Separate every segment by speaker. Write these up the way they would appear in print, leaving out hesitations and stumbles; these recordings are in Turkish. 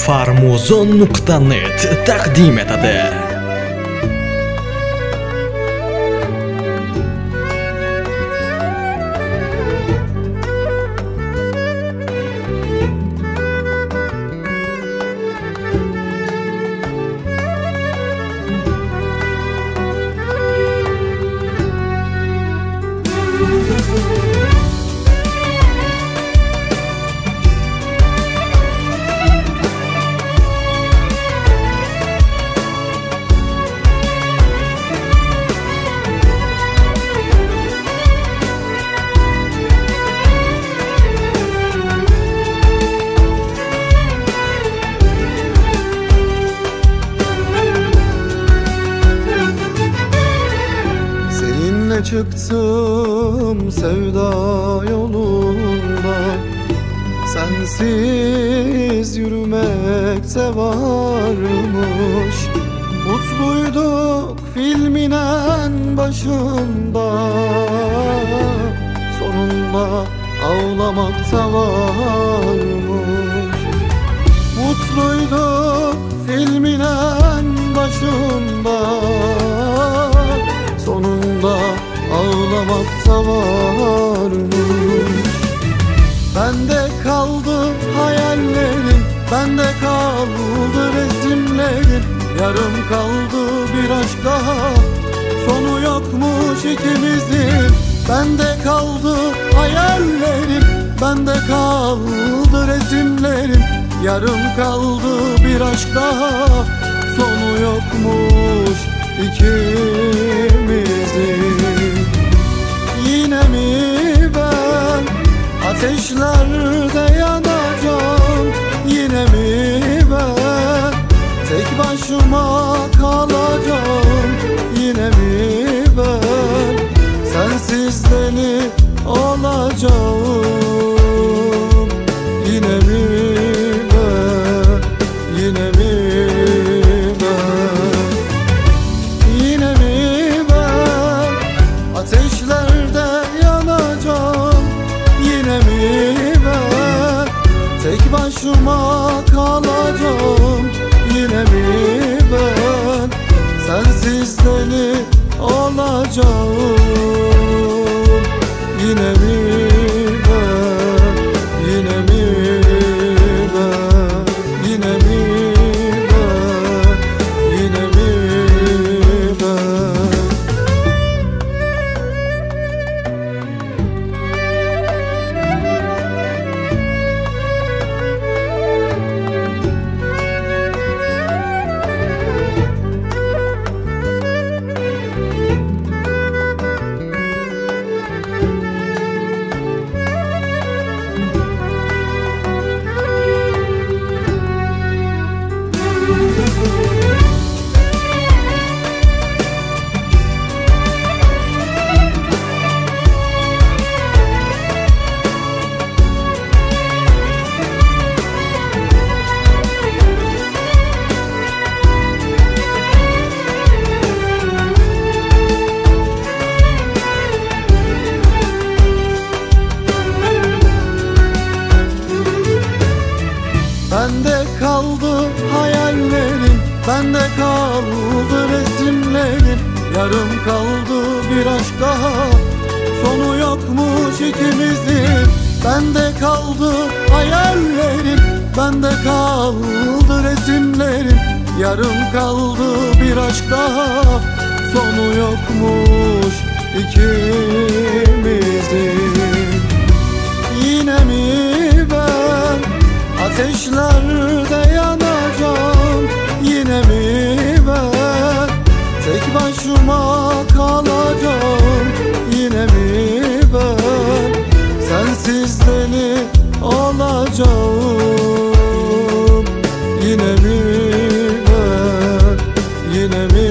Speaker 1: Farmuzon.net taqdim etadi.
Speaker 2: Çıktım sevda yolunda, sensiz yürümekte varmış. Mutluyduk filmin en başında, sonunda ağlamakta varmış. Mutluyduk filmin en başında, sonunda ağlamakta varmış. Bende kaldı hayallerim, bende kaldı resimlerim. Yarım kaldı bir aşk daha, sonu yokmuş ikimizin. Bende kaldı hayallerim, bende kaldı resimlerim. Yarım kaldı bir aşk daha, sonu yokmuş ikimizin. Yine mi ben ateşlerde yanacağım? Yine mi ben tek başıma kalacağım? Yine mi ben sensiz deli olacağım? Yine mi ben, yine mi ben, yine mi ben ateşlerde yanacağım? Yine mi ben tek başıma kalacağım? Yine mi ben sensiz deli olacağım? Yine mi ben, yine mi ben, yine mi ben, yine mi ben? Bende kaldı hayallerim, bende kaldı resimlerim. Yarım kaldı bir aşk daha, sonu yokmuş ikimizin. Bende kaldı hayallerim, bende kaldı resimlerim. Yarım kaldı bir aşk daha, sonu yokmuş ikimizin. Yine mi ben ateşlerde yanacağım? Yine mi ben tek başıma kalacağım? Yine mi ben sensiz deli olacağım? Yine mi ben, yine mi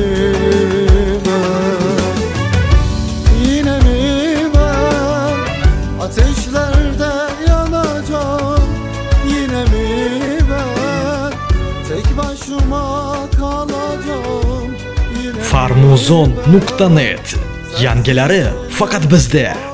Speaker 2: ben, yine mi ben ateşlerde yanacağım? Yine mi ben tek başıma kalacağım?
Speaker 1: Farmuzon.net yangilari faqat bizda.